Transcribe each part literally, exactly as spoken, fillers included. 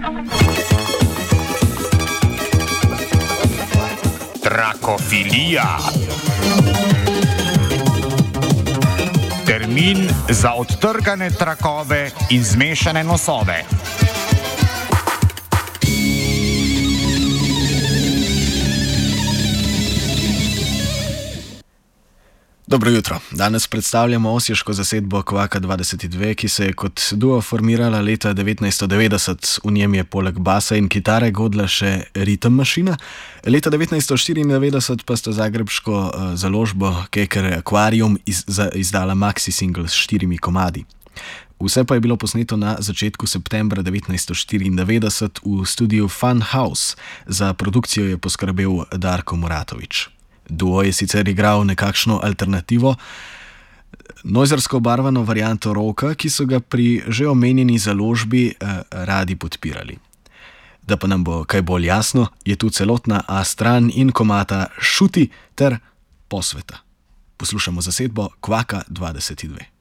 Trakofilija. Termin za odtrgane trakove in zmešane nosove. Dobro jutro. Danes predstavljamo osješko zasedbo Kvaka dvajset dva, ki se je kot duo formirala leta devetnajststo devetdeset. V njem je poleg basa in kitare godla še ritem mašina. Leta devetnajststo štiriindevetdeset pa sta zagrebško uh, založbo Keker Aquarium iz, za, izdala maxi single s štirimi komadi. Vse pa je bilo posneto na začetku septembra devetnajststo štiriindevetdeset v studiu Fun House. Za produkcijo je poskrbel Darko Muratovič. Duo je sicer igral nekakšno alternativo, nojzersko obarvano varianto roka, ki so ga pri že omenjeni založbi eh, radi podpirali. Da pa nam bo kaj bolj jasno, je tu celotna A stran in komata Šuti ter Posveta. Poslušamo zasedbo Kvaka dvajset dva.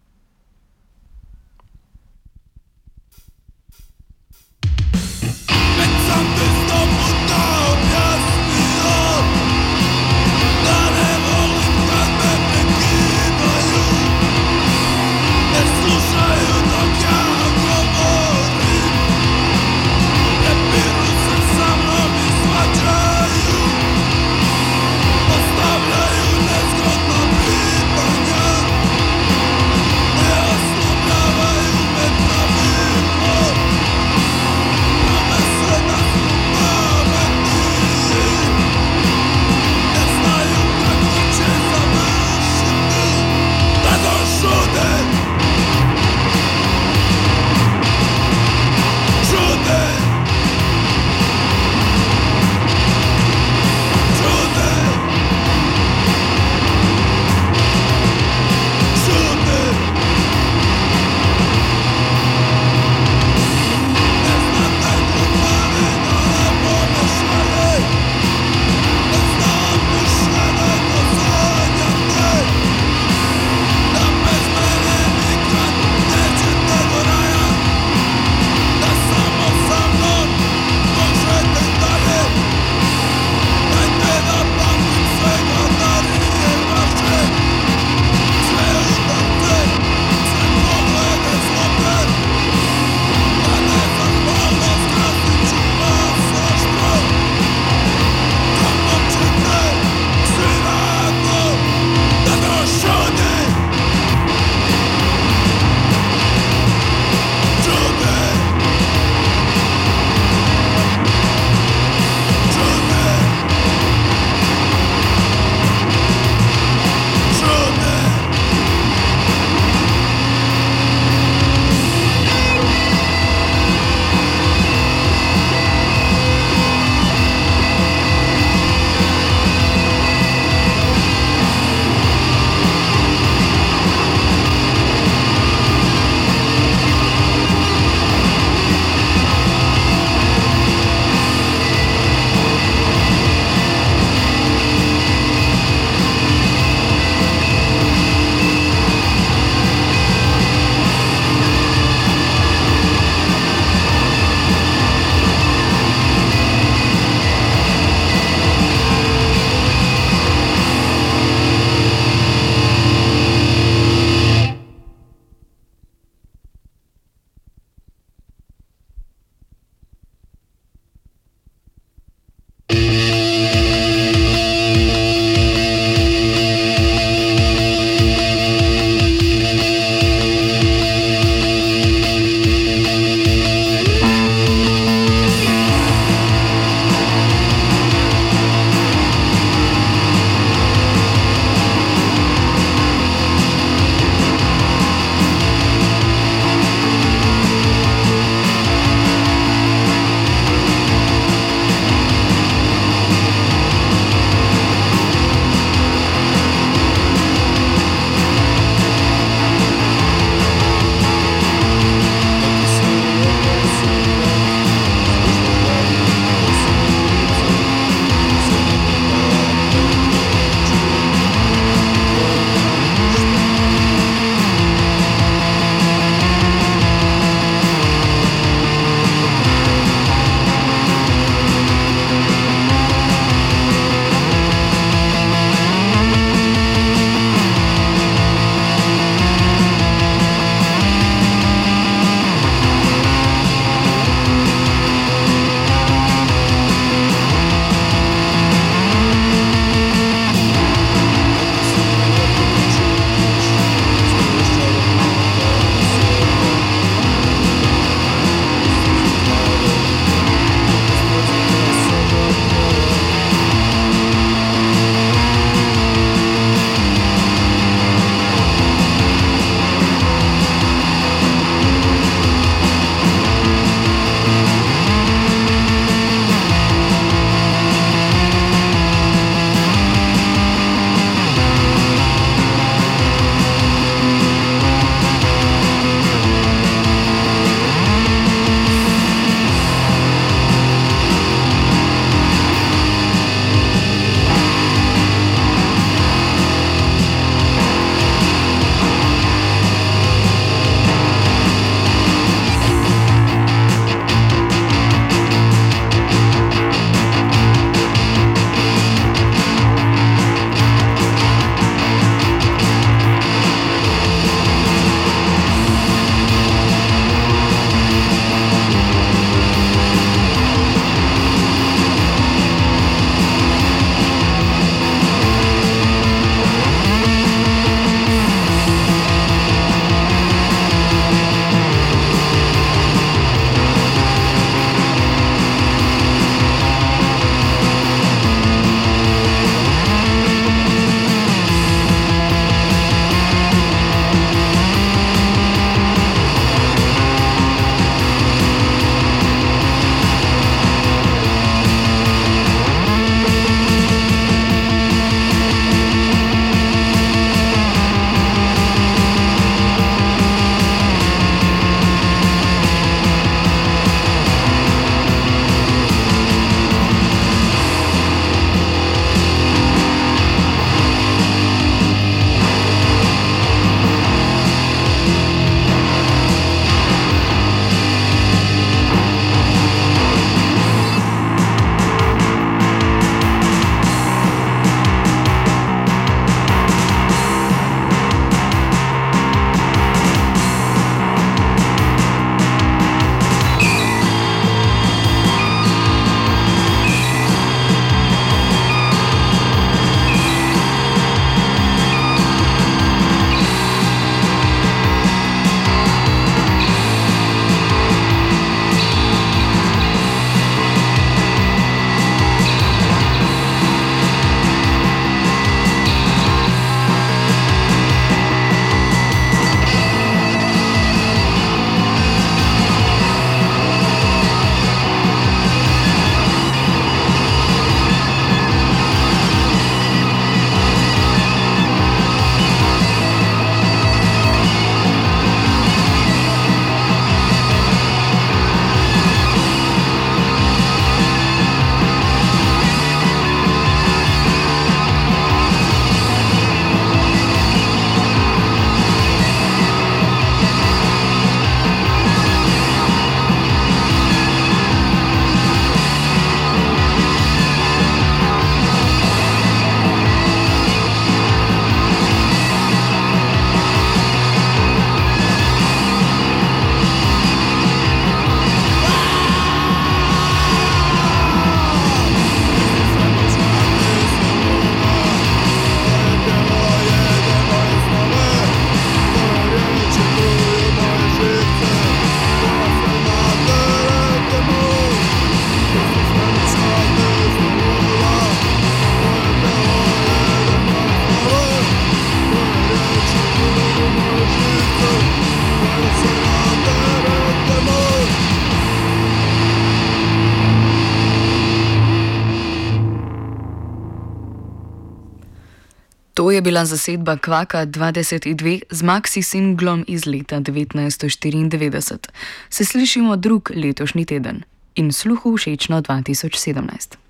To je bila zasedba Kvaka dvajset dve z maxi singlom iz leta devetnajststo štiriindevetdeset. Se slišimo drug letošnji teden in sluhu všečno dva tisoč sedemnajst.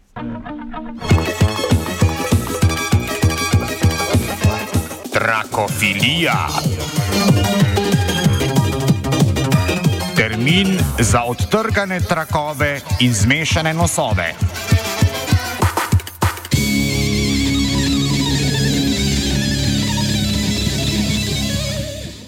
Trakofilija. Termin za odtrgane trakove in zmešane nosove.